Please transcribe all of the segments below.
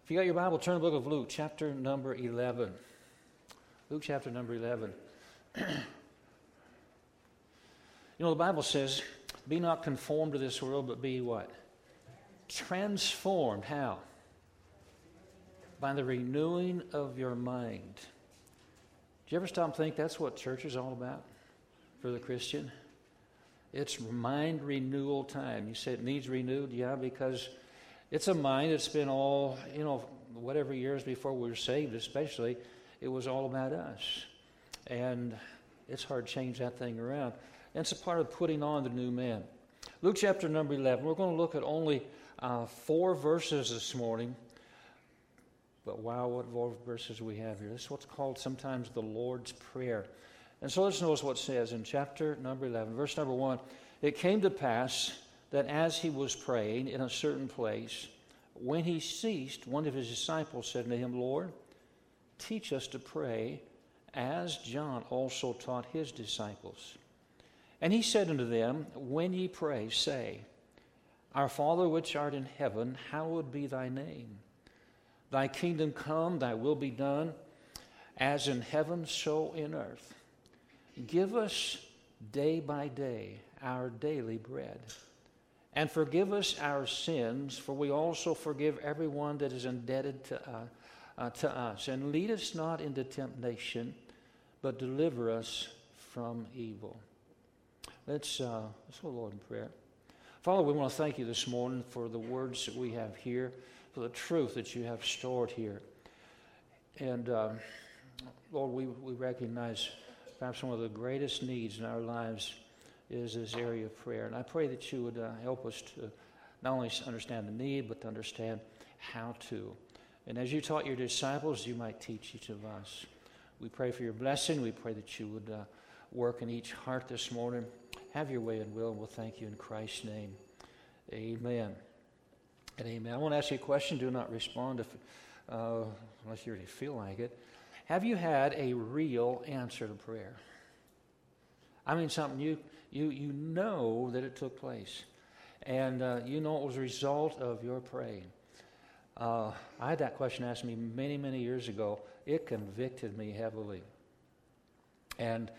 If you got your Bible, turn to the book of Luke, chapter number 11. Luke chapter number 11. The Bible says, be not conformed to this world, but be what? Transformed. How? By the renewing of your mind. Do you ever stop and think that's what church is all about for the Christian? It's mind renewal time. You say it needs renewed? Yeah, because it's a mind that's been all, whatever years before we were saved especially, it was all about us. And it's hard to change that thing around. And it's a part of putting on the new man. Luke chapter number 11. We're going to look at only 4 verses this morning. But wow, what verses we have here. This is what's called sometimes the Lord's Prayer. And so let's notice what it says in chapter number 11, verse number 1. It came to pass that as he was praying in a certain place, when he ceased, one of his disciples said to him, Lord, teach us to pray, as John also taught his disciples. And he said unto them, when ye pray, say, Our Father which art in heaven, hallowed be thy name. Thy kingdom come, thy will be done, as in heaven, so in earth. Give us day by day our daily bread. And forgive us our sins, for we also forgive everyone that is indebted to us. And lead us not into temptation, but deliver us from evil. Let's go to the Lord in prayer. Father, we want to thank you this morning for the words that we have here, for the truth that you have stored here. And Lord, we recognize perhaps one of the greatest needs in our lives is this area of prayer. And I pray that you would help us to not only understand the need, but to understand how to. And as you taught your disciples, you might teach each of us. We pray for your blessing. We pray that you would work in each heart this morning. Have your way and will, and we'll thank you in Christ's name. Amen. And amen. I want to ask you a question. Do not respond unless you really feel like it. Have you had a real answer to prayer? I mean, something you know that it took place, and you know it was a result of your praying. I had that question asked me many, many years ago. It convicted me heavily, and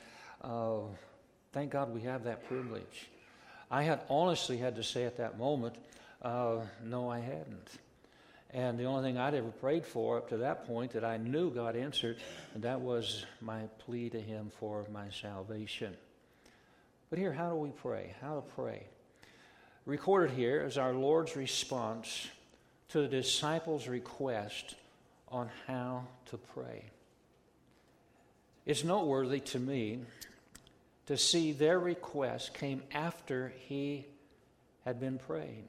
thank God we have that privilege. I had honestly had to say at that moment, no, I hadn't. And the only thing I'd ever prayed for up to that point that I knew God answered, and that was my plea to him for my salvation. But here, how do we pray? How to pray? Recorded here is our Lord's response to the disciples' request on how to pray. It's noteworthy to me to see their request came after he had been praying.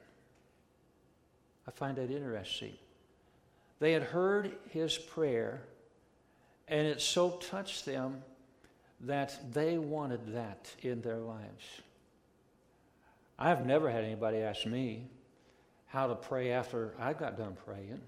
I find that interesting. They had heard his prayer, and it so touched them that they wanted that in their lives. I've never had anybody ask me how to pray after I got done praying.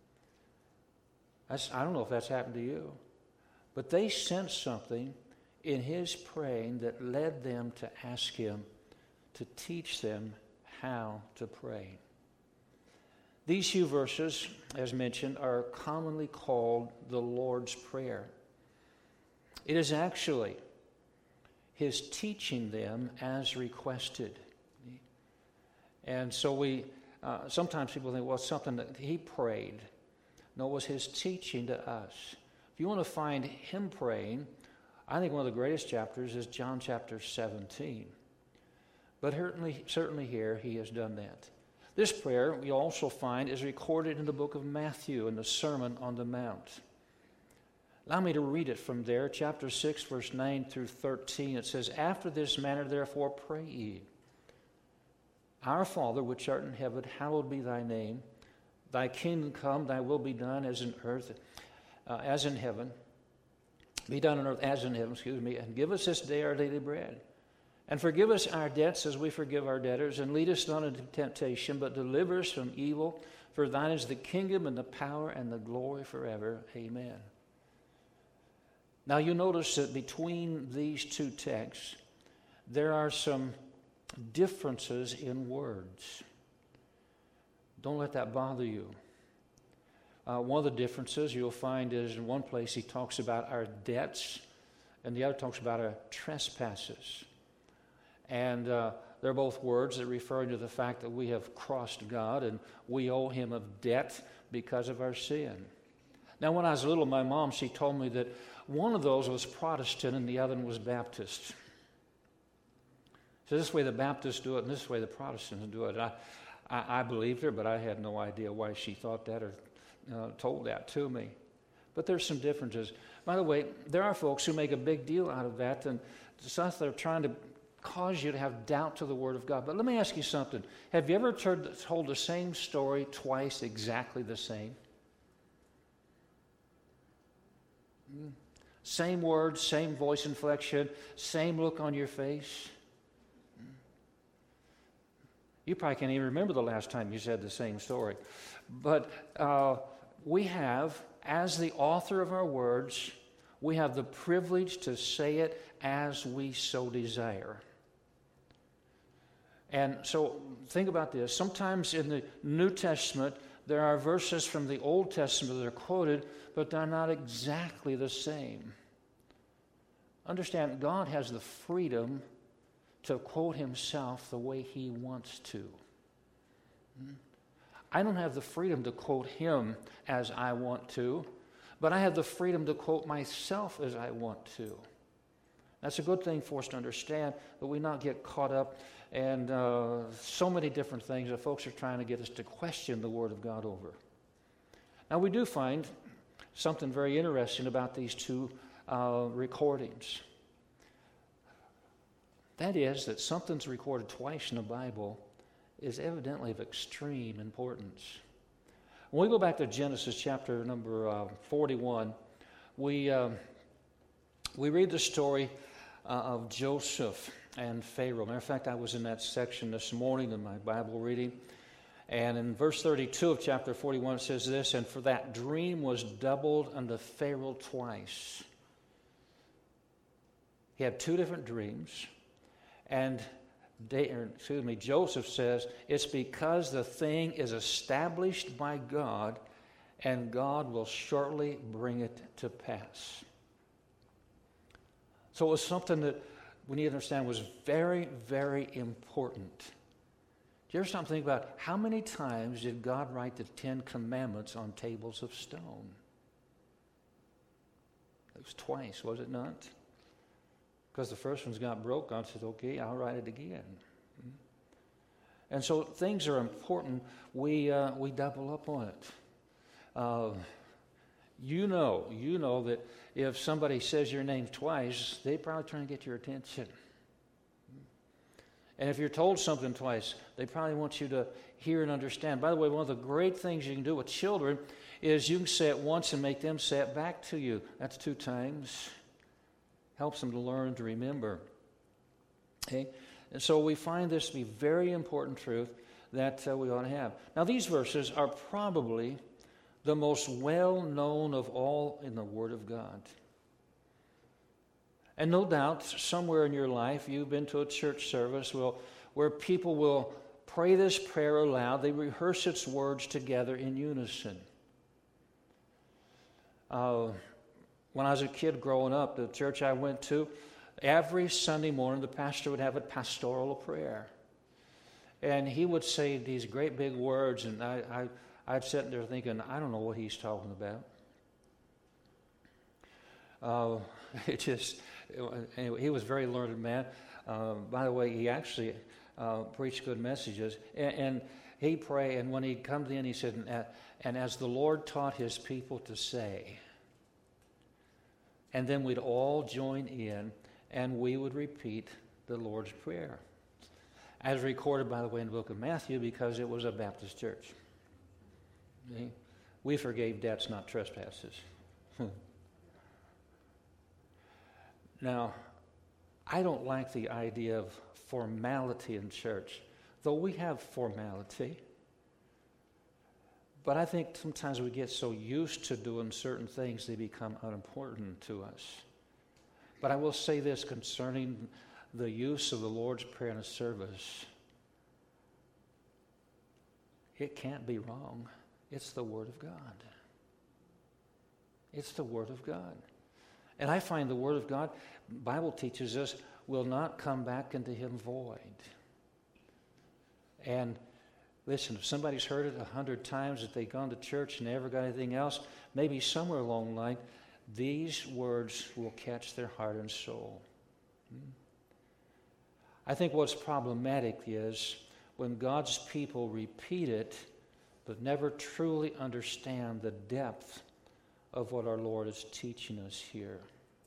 I don't know if that's happened to you. But they sensed something in his praying that led them to ask him to teach them how to pray. These few verses, as mentioned, are commonly called the Lord's Prayer. It is actually his teaching them as requested. And so sometimes people think, well, it's something that he prayed. No, it was his teaching to us. If you want to find him praying, I think one of the greatest chapters is John chapter 17. But certainly here he has done that. This prayer we also find is recorded in the book of Matthew in the Sermon on the Mount. Allow me to read it from there, chapter 6, verse 9 through 13. It says, After this manner therefore pray ye, Our Father which art in heaven, hallowed be thy name. Thy kingdom come, thy will be done as in earth, as in heaven. Be done on earth as in heaven, and give us this day our daily bread. And forgive us our debts as we forgive our debtors, and lead us not into temptation, but deliver us from evil. For thine is the kingdom and the power and the glory forever. Amen. Now you notice that between these two texts, there are some differences in words. Don't let that bother you. One of the differences you'll find is in one place he talks about our debts, and the other talks about our trespasses. And they're both words that refer to the fact that we have crossed God and we owe him a debt because of our sin. Now, when I was little, my mom, she told me that one of those was Protestant and the other one was Baptist. So this way the Baptists do it and this way the Protestants do it. I believed her, but I had no idea why she thought that or told that to me. But there's some differences. By the way, there are folks who make a big deal out of that, and thus they're trying to cause you to have doubt to the Word of God. But let me ask you something. Have you ever told the same story twice exactly the same? Same words, same voice inflection, same look on your face? You probably can't even remember the last time you said the same story. But we have, as the author of our words, we have the privilege to say it as we so desire. And so think about this. Sometimes in the New Testament, there are verses from the Old Testament that are quoted, but they're not exactly the same. Understand, God has the freedom to quote himself the way he wants to. I don't have the freedom to quote him as I want to, but I have the freedom to quote myself as I want to. That's a good thing for us to understand, that we not get caught up in so many different things that folks are trying to get us to question the Word of God over. Now, we do find something very interesting about these two recordings. That is, that something's recorded twice in the Bible is evidently of extreme importance. When we go back to Genesis chapter number 41, we read the story of Joseph and Pharaoh. Matter of fact, I was in that section this morning in my Bible reading. And in verse 32 of chapter 41, it says this, "And for that dream was doubled unto Pharaoh twice." He had two different dreams. And Joseph says, it's because the thing is established by God, and God will shortly bring it to pass. So it was something that we need to understand was very, very important. Do you ever stop and think about how many times did God write the 10 Commandments on tables of stone? It was twice, was it not? Because the first one's got broke, God said, okay, I'll write it again. And so things are important. We double up on it. You know that if somebody says your name twice, they're probably trying to get your attention. And if you're told something twice, they probably want you to hear and understand. By the way, one of the great things you can do with children is you can say it once and make them say it back to you. That's 2 times. Helps them to learn, to remember. Okay? And so we find this to be very important truth that we ought to have. Now, these verses are probably the most well-known of all in the Word of God. And no doubt, somewhere in your life, you've been to a church service where people will pray this prayer aloud. They rehearse its words together in unison. When I was a kid growing up, the church I went to, every Sunday morning the pastor would have a pastoral prayer. And he would say these great big words, and I'd sit there thinking, I don't know what he's talking about. Anyway, he was a very learned man. By the way, he actually preached good messages. And he'd pray, and when he'd come to the end, he said, and as the Lord taught his people to say, and then we'd all join in, and we would repeat the Lord's Prayer. As recorded, by the way, in the book of Matthew, because it was a Baptist church. Okay? We forgave debts, not trespasses. Now, I don't like the idea of formality in church, though we have formality. But I think sometimes we get so used to doing certain things, they become unimportant to us. But I will say this concerning the use of the Lord's Prayer in a service. It can't be wrong. It's the Word of God. It's the Word of God. And I find the Word of God, the Bible teaches us, will not come back into Him void. And listen, if somebody's heard it 100 times, that they've gone to church and never got anything else, maybe somewhere along the line, these words will catch their heart and soul. I think what's problematic is when God's people repeat it, but never truly understand the depth of what our Lord is teaching us here.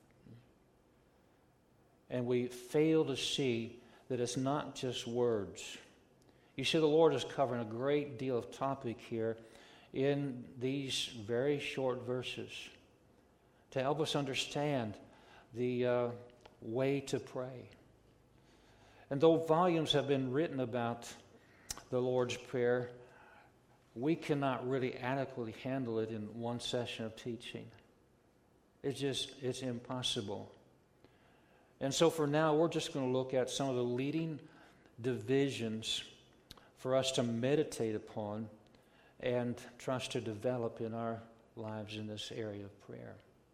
And we fail to see that it's not just words. You see, the Lord is covering a great deal of topic here in these very short verses to help us understand the way to pray. And though volumes have been written about the Lord's Prayer, we cannot really adequately handle it in one session of teaching. It's impossible. And so for now, we're just going to look at some of the leading divisions for us to meditate upon and trust to develop in our lives in this area of prayer.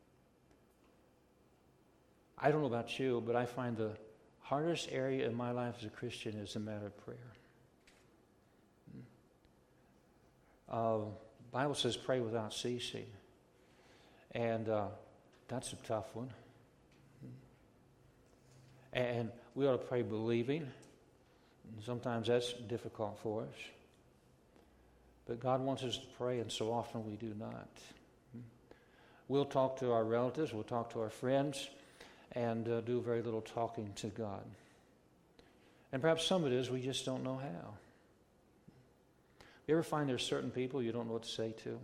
I don't know about you, but I find the hardest area in my life as a Christian is the matter of prayer. Bible says pray without ceasing. And that's a tough one. And we ought to pray believing. Sometimes that's difficult for us. But God wants us to pray, and so often we do not. We'll talk to our relatives, we'll talk to our friends, and do very little talking to God. And perhaps some of it is we just don't know how. You ever find there's certain people you don't know what to say to?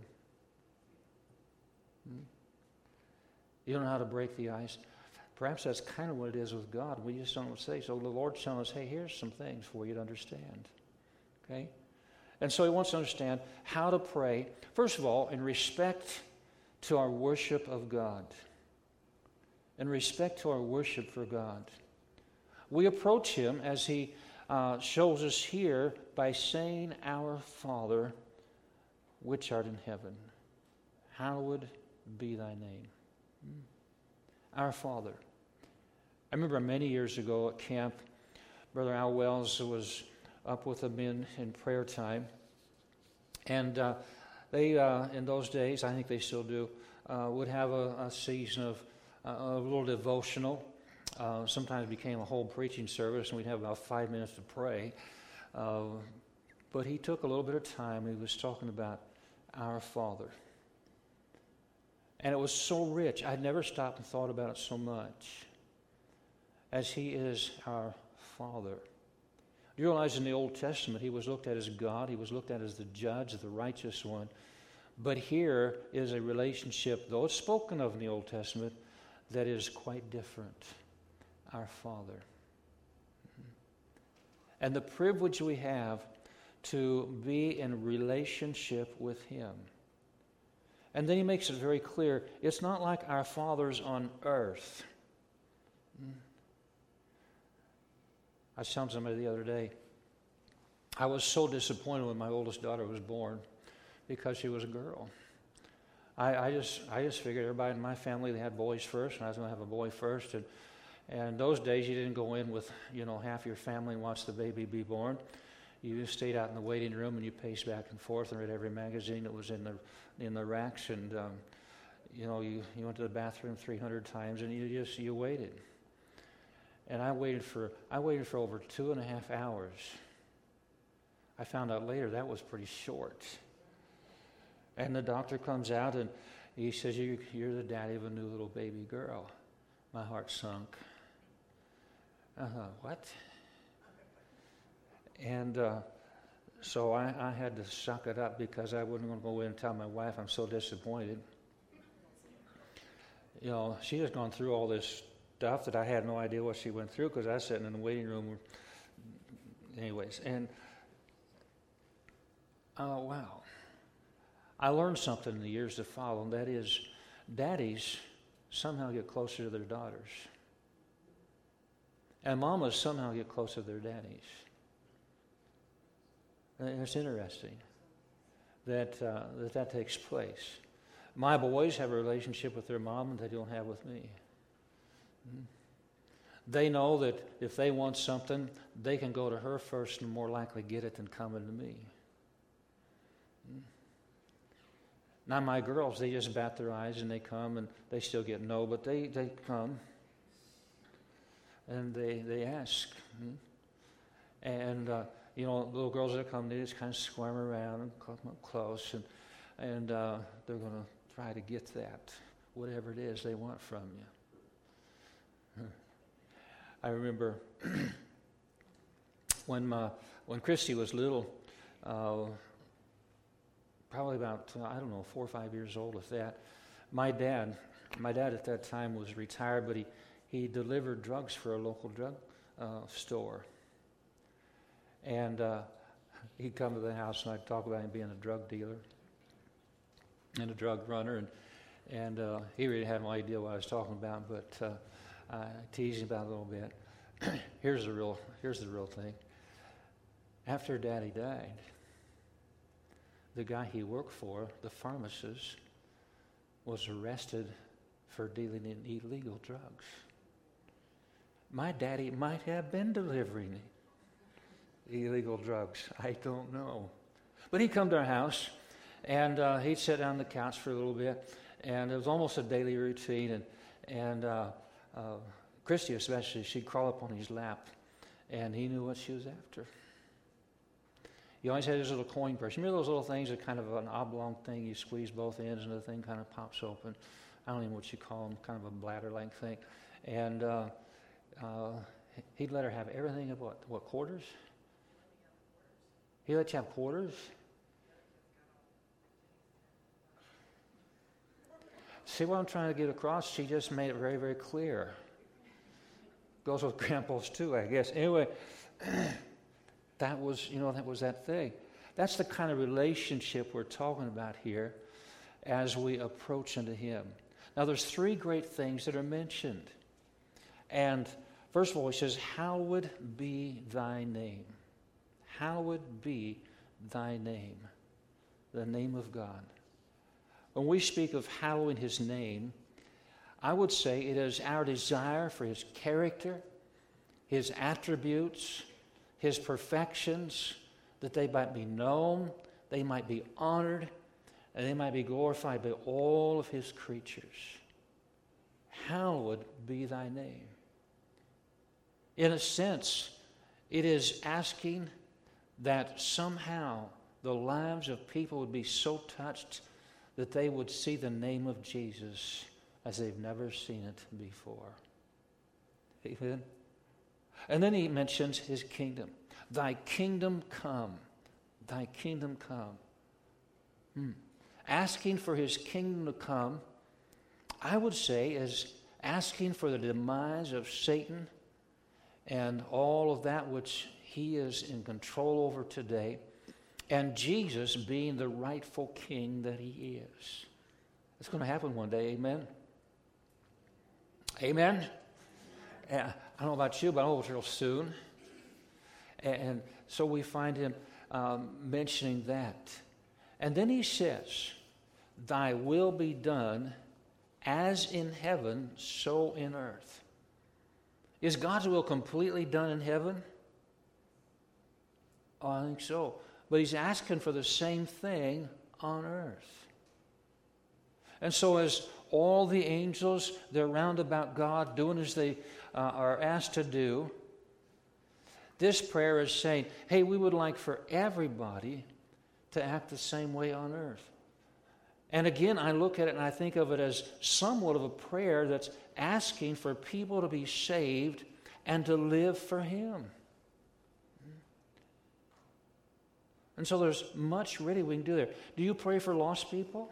You don't know how to break the ice. Perhaps that's kind of what it is with God. We just don't know what to say. So the Lord's telling us, hey, here's some things for you to understand. Okay? And so He wants to understand how to pray, first of all, in respect to our worship of God. In respect to our worship for God. We approach Him as He shows us here by saying, Our Father, which art in heaven, hallowed be thy name. Our Father. I remember many years ago at camp, Brother Al Wells was up with the men in prayer time. And they, in those days, I think they still do, would have a season of a little devotional. Sometimes it became a whole preaching service, and we'd have about 5 minutes to pray. But he took a little bit of time. He was talking about our Father. And it was so rich. I'd never stopped and thought about it so much as He is our Father. You realize in the Old Testament He was looked at as God. He was looked at as the judge, the righteous one. But here is a relationship, though it's spoken of in the Old Testament, that is quite different. Our Father. And the privilege we have to be in relationship with Him. And then He makes it very clear, it's not like our fathers on earth. I was telling somebody the other day, I was so disappointed when my oldest daughter was born because she was a girl. I just figured everybody in my family, they had boys first, and I was going to have a boy first. And those days, you didn't go in with, half your family and watch the baby be born. You just stayed out in the waiting room and you paced back and forth and read every magazine that was in the racks. And you went to the bathroom 300 times and you waited. And I waited for over 2.5 hours. I found out later that was pretty short. And the doctor comes out and he says, "You're the daddy of a new little baby girl." My heart sunk. What? And so I had to suck it up because I wasn't going to go in and tell my wife I'm so disappointed. She has gone through all this stuff that I had no idea what she went through because I was sitting in the waiting room. Anyways, and wow. I learned something in the years to follow, and that is daddies somehow get closer to their daughters. And mamas somehow get closer to their daddies. And it's interesting that takes place. My boys have a relationship with their mom that they don't have with me. They know that if they want something, they can go to her first and more likely get it than coming to me. Now my girls, they just bat their eyes and they come and they still get no, but they come and they ask. And, little girls that come, they just kind of squirm around and come up close and they're going to try to get that, whatever it is they want from you. I remember when Christy was little, probably about, 4 or 5 years old, if that. My dad at that time was retired, but he delivered drugs for a local drug store. And he'd come to the house and I'd talk about him being a drug dealer and a drug runner. And he really had no idea what I was talking about, but I teased him about it a little bit. Here's the real thing. After Daddy died, the guy he worked for, the pharmacist, was arrested for dealing in illegal drugs. My daddy might have been delivering illegal drugs. I don't know. But he'd come to our house, and he'd sit down on the couch for a little bit, and it was almost a daily routine. And Christy especially, she'd crawl up on his lap, and he knew what she was after. He always had his little coin purse. Remember those little things that kind of an oblong thing, you squeeze both ends and the thing kind of pops open. I don't even know what you call them, kind of a bladder-like thing. And he'd let her have everything of what, quarters? He let you have quarters? See what I'm trying to get across? She just made it very, very clear. Goes with grandpas too, I guess. Anyway, that was that thing. That's the kind of relationship we're talking about here as we approach unto Him. Now, there's 3 great things that are mentioned. And first of all, he says, hallowed be thy name. Hallowed be thy name, the name of God. When we speak of hallowing His name, I would say it is our desire for His character, His attributes, His perfections, that they might be known, they might be honored, and they might be glorified by all of His creatures. Hallowed be thy name. In a sense, it is asking that somehow the lives of people would be so touched that they would see the name of Jesus as they've never seen it before. Amen? And then he mentions His kingdom. Thy kingdom come. Thy kingdom come. Asking for His kingdom to come, I would say, is asking for the demise of Satan and all of that which he is in control over today, and Jesus being the rightful king that He is. It's going to happen one day, amen? Amen? I don't know about you, but I know it's real soon. And so we find him mentioning that. And then he says, thy will be done as in heaven, so in earth. Is God's will completely done in heaven? Oh, I think so. But He's asking for the same thing on earth. And so as all the angels, they're round about God doing as they are asked to do, this prayer is saying, hey, we would like for everybody to act the same way on earth. And again, I look at it and I think of it as somewhat of a prayer that's asking for people to be saved and to live for Him. And so there's much really we can do there. Do you pray for lost people?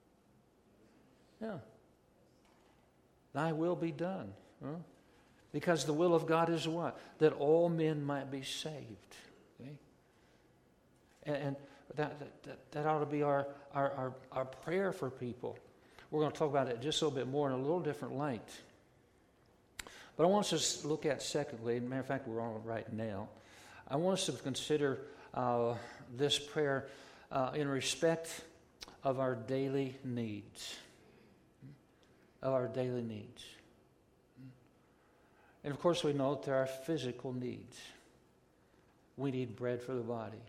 Yeah. Thy will be done. Huh? Because the will of God is what? That all men might be saved. Okay? And that ought to be our prayer for people. We're going to talk about it just a little bit more in a little different light. But I want us to look at secondly, as a matter of fact, we're on it right now. I want us to consider this prayer in respect of our daily needs. Of our daily needs. And of course we know that there are physical needs. We need bread for the body.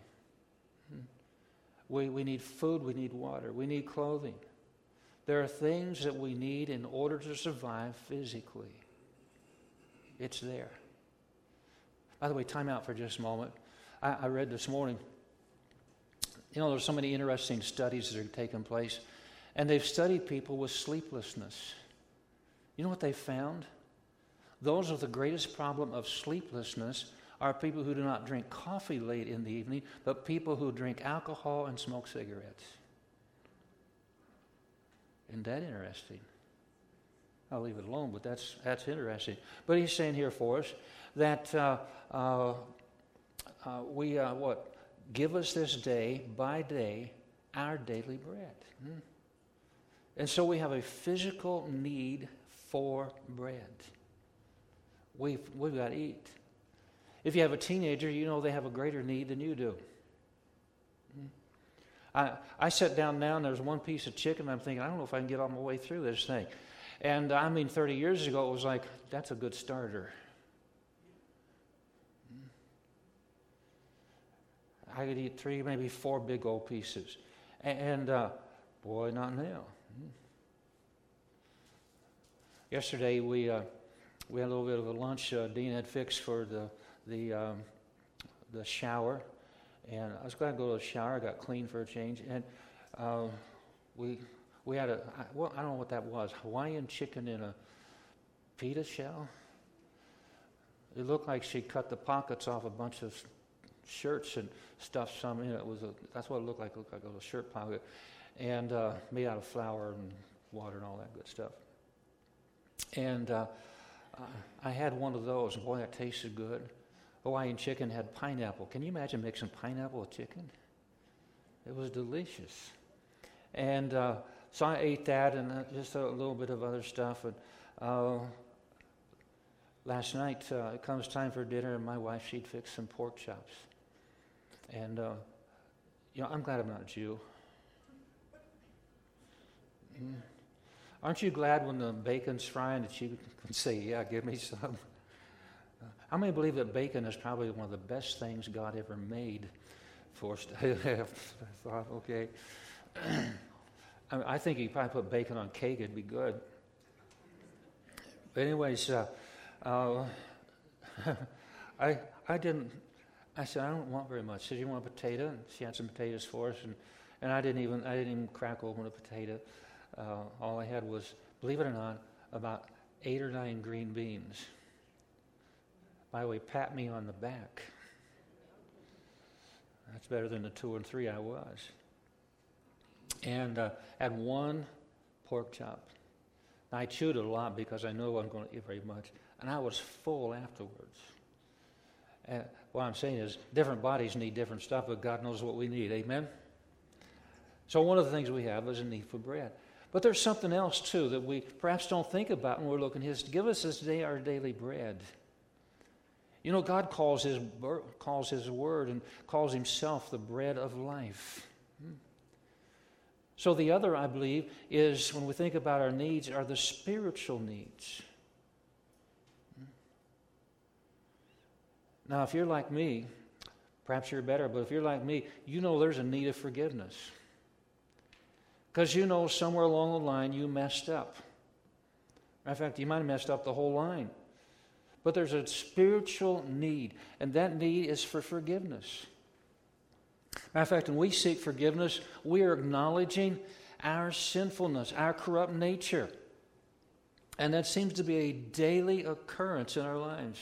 We need food, we need water, we need clothing. There are things that we need in order to survive physically. It's there. By the way, time out for just a moment. I read this morning, there's so many interesting studies that are taking place, and they've studied people with sleeplessness. You know what they found? Those with the greatest problem of sleeplessness are people who do not drink coffee late in the evening, but people who drink alcohol and smoke cigarettes. Isn't that interesting? I'll leave it alone, but that's interesting. But he's saying here for us that give us this day by day our daily bread. And so we have a physical need for bread. We've got to eat. If you have a teenager, you know they have a greater need than you do. I sat down now and there's one piece of chicken. I'm thinking, I don't know if I can get all my way through this thing. And 30 years ago, it was like, that's a good starter. I could eat 3, maybe 4 big old pieces. And boy, not now. Yesterday, we had a little bit of a lunch Dean had fixed for the shower. And I was glad to go to the shower. I got clean for a change. And we had I don't know what that was, Hawaiian chicken in a pita shell. It looked like she cut the pockets off a bunch of shirts and stuffed some in it. That's what it looked like. It looked like a little shirt pocket. And made out of flour and water and all that good stuff. And I had one of those, and boy, that tasted good. Hawaiian chicken had pineapple. Can you imagine mixing pineapple with chicken? It was delicious. And so I ate that and just a little bit of other stuff. And last night, it comes time for dinner, and my wife, she'd fix some pork chops. And, I'm glad I'm not a Jew. Aren't you glad when the bacon's frying that you can say, yeah, give me some? How many believe that bacon is probably one of the best things God ever made for us? I thought, okay. I think you probably put bacon on cake, it'd be good. But anyways, I said, I don't want very much. She said, you want a potato? And she had some potatoes for us, and I didn't even crack open a potato. All I had was, believe it or not, about 8 or 9 green beans. By the way, pat me on the back. That's better than the 2 and 3 I was. And had 1 pork chop. Now, I chewed it a lot because I knew I wasn't going to eat very much. And I was full afterwards. And what I'm saying is, different bodies need different stuff, but God knows what we need. Amen? So one of the things we have is a need for bread. But there's something else, too, that we perhaps don't think about when we're looking at His. Give us this day our daily bread. God calls His Word and calls Himself the bread of life. So the other, I believe, is when we think about our needs, are the spiritual needs. Now, if you're like me, perhaps you're better, but if you're like me, there's a need of forgiveness. Because somewhere along the line you messed up. In fact, you might have messed up the whole line. But there's a spiritual need, and that need is for forgiveness. Matter of fact, when we seek forgiveness, we are acknowledging our sinfulness, our corrupt nature. And that seems to be a daily occurrence in our lives.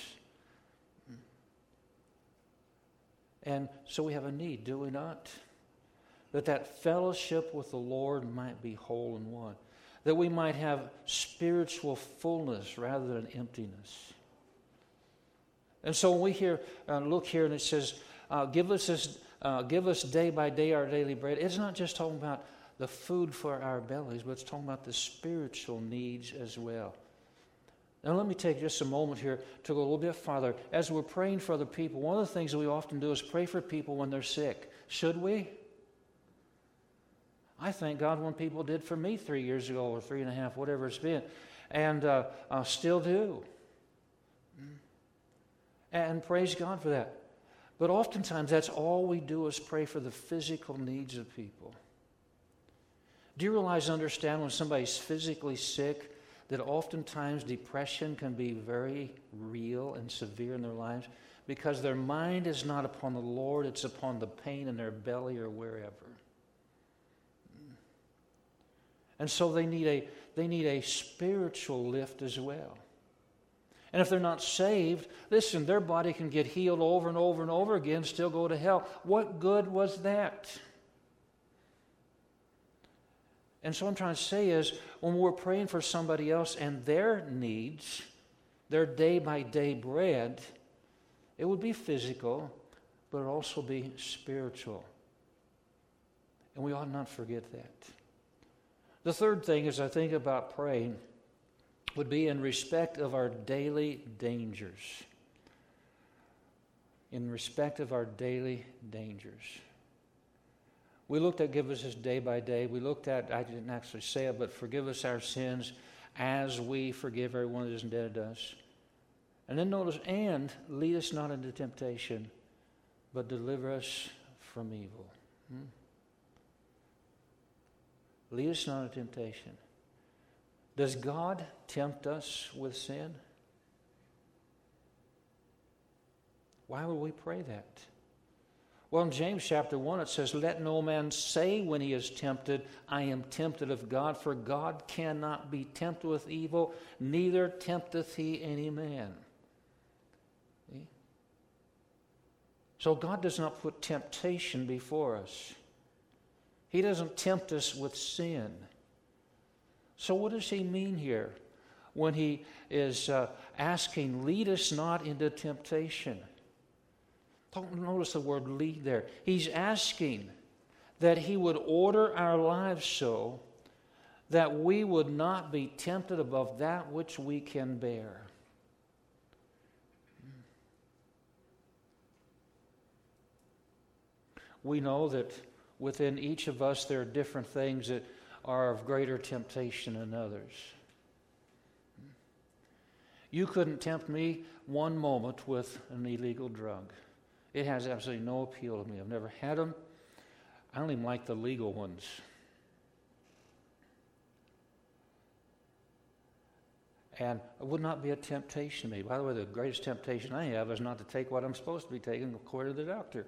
And so we have a need, do we not? That fellowship with the Lord might be whole and one. That we might have spiritual fullness rather than emptiness. And so when we look here and it says, give us day by day our daily bread. It's not just talking about the food for our bellies, but it's talking about the spiritual needs as well. Now let me take just a moment here to go a little bit farther. As we're praying for other people, one of the things that we often do is pray for people when they're sick. Should we? I thank God when people did for me 3 years ago or 3.5, whatever it's been, and still do. And praise God for that. But oftentimes that's all we do is pray for the physical needs of people. Do you realize and understand when somebody's physically sick that oftentimes depression can be very real and severe in their lives? Because their mind is not upon the Lord, it's upon the pain in their belly or wherever. And so they need a spiritual lift as well. And if they're not saved, listen, their body can get healed over and over and over again, still go to hell. What good was that? And so what I'm trying to say is, when we're praying for somebody else and their needs, their day-by-day bread, it would be physical, but it would also be spiritual. And we ought not forget that. The third thing, as I think about praying, would be in respect of our daily dangers. In respect of our daily dangers. We looked at give us this day by day. We looked at, I didn't actually say it, but forgive us our sins as we forgive everyone that is indebted to us. And then notice, and lead us not into temptation, but deliver us from evil. Lead us not into temptation. Does God tempt us with sin? Why would we pray that? Well, in James chapter 1 it says, let no man say when he is tempted, I am tempted of God, for God cannot be tempted with evil, neither tempteth he any man. See? So God does not put temptation before us. He doesn't tempt us with sin. So what does he mean here when he is asking, lead us not into temptation? Don't notice the word lead there. He's asking that he would order our lives so that we would not be tempted above that which we can bear. We know that within each of us there are different things that are of greater temptation than others. You couldn't tempt me one moment with an illegal drug. It has absolutely no appeal to me. I've never had them. I don't even like the legal ones. And it would not be a temptation to me. By the way, the greatest temptation I have is not to take what I'm supposed to be taking according to the doctor.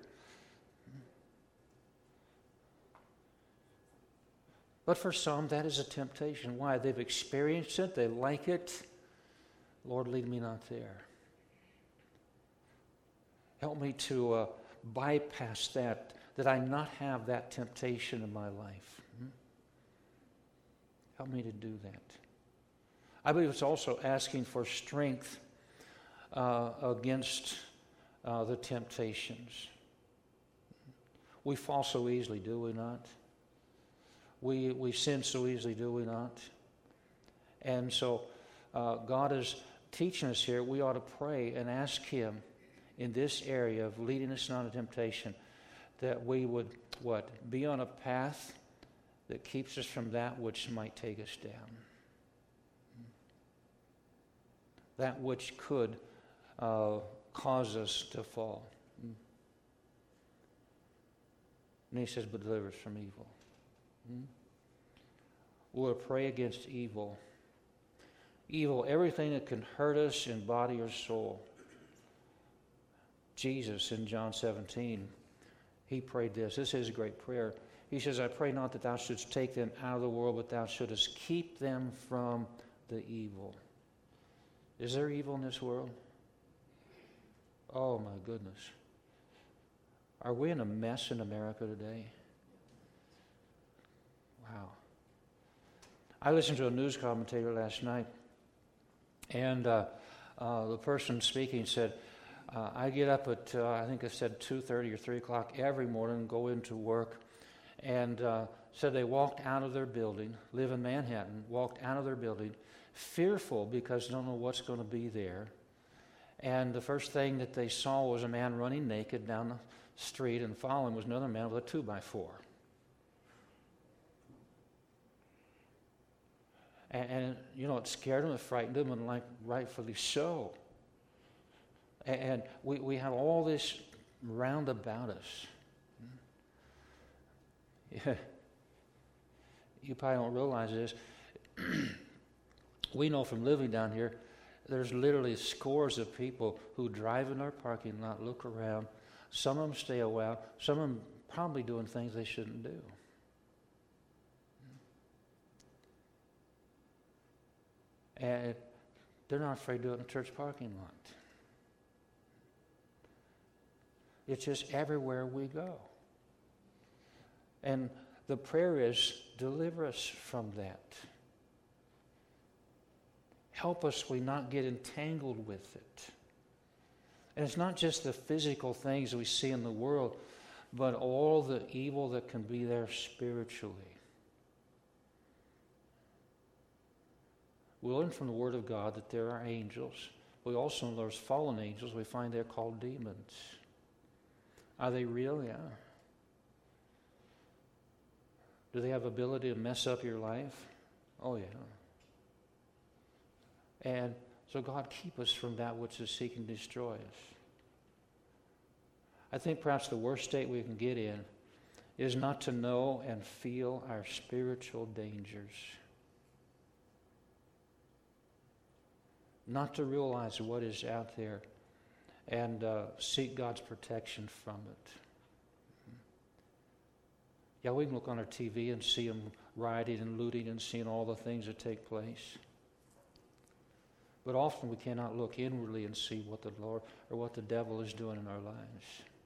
But for some, that is a temptation. Why? They've experienced it. They like it. Lord, lead me not there. Help me to bypass that I not have that temptation in my life. Help me to do that. I believe it's also asking for strength against the temptations. We fall so easily, do we not? We sin so easily, do we not? And so God is teaching us here, we ought to pray and ask him in this area of leading us not into temptation, that we would, be on a path that keeps us from that which might take us down. That which could cause us to fall. And he says, but deliver us from evil. We'll pray against evil. Evil, everything that can hurt us in body or soul. Jesus in John 17, he prayed this. This is a great prayer. He says, I pray not that thou shouldst take them out of the world, but thou shouldst keep them from the evil. Is there evil in this world? Oh my goodness. Are we in a mess in America today? Wow. I listened to a news commentator last night, and the person speaking said, I get up at, I think it said 2:30 or 3 o'clock every morning, go into work, and said they walked out of their building, live in Manhattan, walked out of their building, fearful because they don't know what's going to be there. And the first thing that they saw was a man running naked down the street, and following was another man with a 2x4. And it scared them, it frightened them, and rightfully so. And we have all this round about us. Yeah. You probably don't realize this. We know from living down here, there's literally scores of people who drive in our parking lot, look around. Some of them stay a while. Some of them probably doing things they shouldn't do. And they're not afraid to do it in a church parking lot. It's just everywhere we go. And the prayer is, deliver us from that. Help us we not get entangled with it. And it's not just the physical things we see in the world, but all the evil that can be there spiritually. We learn from the Word of God that there are angels. We also know there's fallen angels. We find they're called demons. Are they real? Yeah. Do they have ability to mess up your life? Oh, yeah. And so God, keep us from that which is seeking to destroy us. I think perhaps the worst state we can get in is not to know and feel our spiritual dangers. Not to realize what is out there and seek God's protection from it. Yeah, we can look on our TV and see them rioting and looting and seeing all the things that take place. But often we cannot look inwardly and see what the Lord or what the devil is doing in our lives.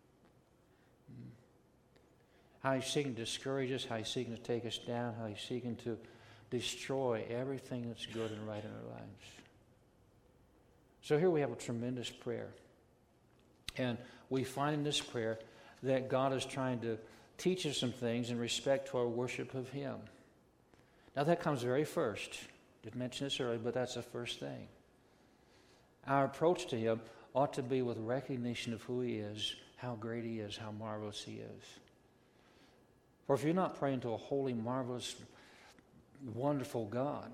How he's seeking to discourage us, how he's seeking to take us down, how he's seeking to destroy everything that's good and right in our lives. So here we have a tremendous prayer. And we find in this prayer that God is trying to teach us some things in respect to our worship of Him. Now that comes very first. Didn't mention this earlier, but that's the first thing. Our approach to Him ought to be with recognition of who He is, how great He is, how marvelous He is. For if you're not praying to a holy, marvelous, wonderful God,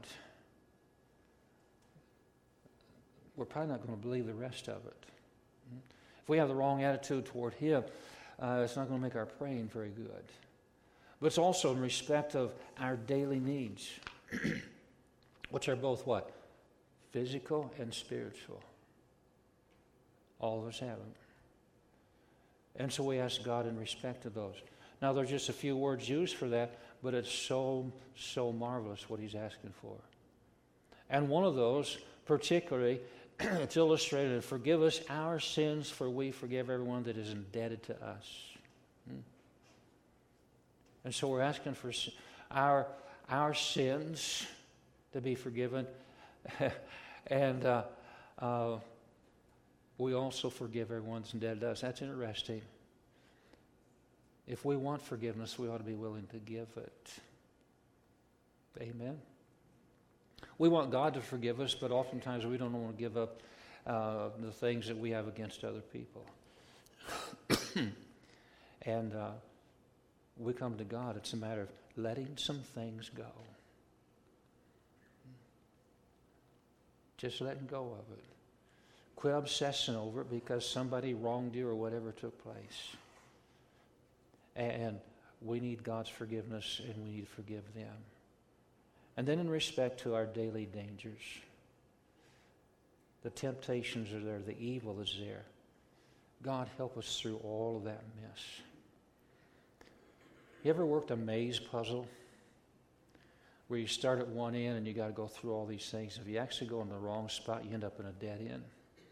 we're probably not going to believe the rest of it. If we have the wrong attitude toward Him, it's not going to make our praying very good. But it's also in respect of our daily needs, which are both what? Physical and spiritual. All of us have them. And so we ask God in respect to those. Now there's just a few words used for that, but it's so marvelous what He's asking for. And one of those, particularly, it's illustrated, forgive us our sins, for we forgive everyone that is indebted to us. And so we're asking for our sins to be forgiven. And we also forgive everyone that's indebted to us. That's interesting. If we want forgiveness, we ought to be willing to give it. Amen. We want God to forgive us, but oftentimes we don't want to give up the things that we have against other people. And we come to God. It's a matter of letting some things go. Just letting go of it. Quit obsessing over it because somebody wronged you or whatever took place. And we need God's forgiveness, and we need to forgive them. And then in respect to our daily dangers, the temptations are there, the evil is there. God, help us through all of that mess. You ever worked a maze puzzle where you start at one end and you got to go through all these things? If you actually go in the wrong spot, you end up in a dead end.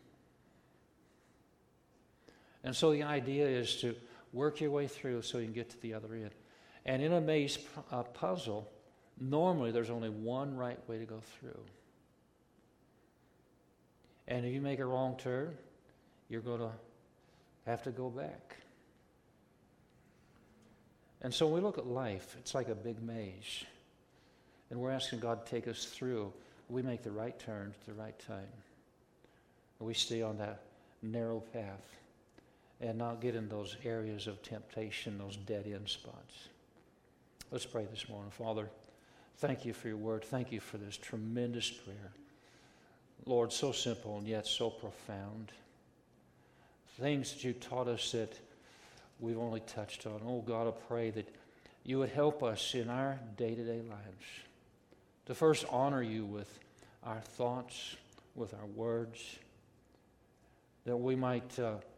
And so the idea is to work your way through so you can get to the other end. And in a maze puzzle, normally there's only one right way to go through. And if you make a wrong turn, you're going to have to go back. And so when we look at life, it's like a big maze. And we're asking God to take us through. We make the right turns at the right time. We stay on that narrow path and not get in those areas of temptation, those dead-end spots. Let's pray this morning. Father, Thank you for your word. Thank you for this tremendous prayer. Lord, so simple and yet so profound. Things that you taught us that we've only touched on. Oh God, I pray that you would help us in our day-to-day lives to first honor you with our thoughts, with our words, that we might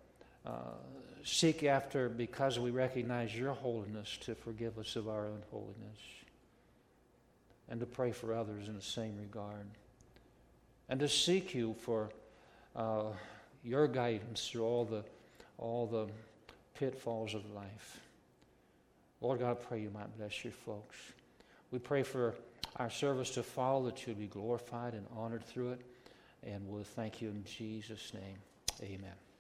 seek after, because we recognize your holiness, to forgive us of our unholiness, and to pray for others in the same regard, and to seek you for your guidance through all the pitfalls of life. Lord God, I pray you might bless your folks. We pray for our service to follow, that you'll be glorified and honored through it, and we'll thank you in Jesus' name. Amen.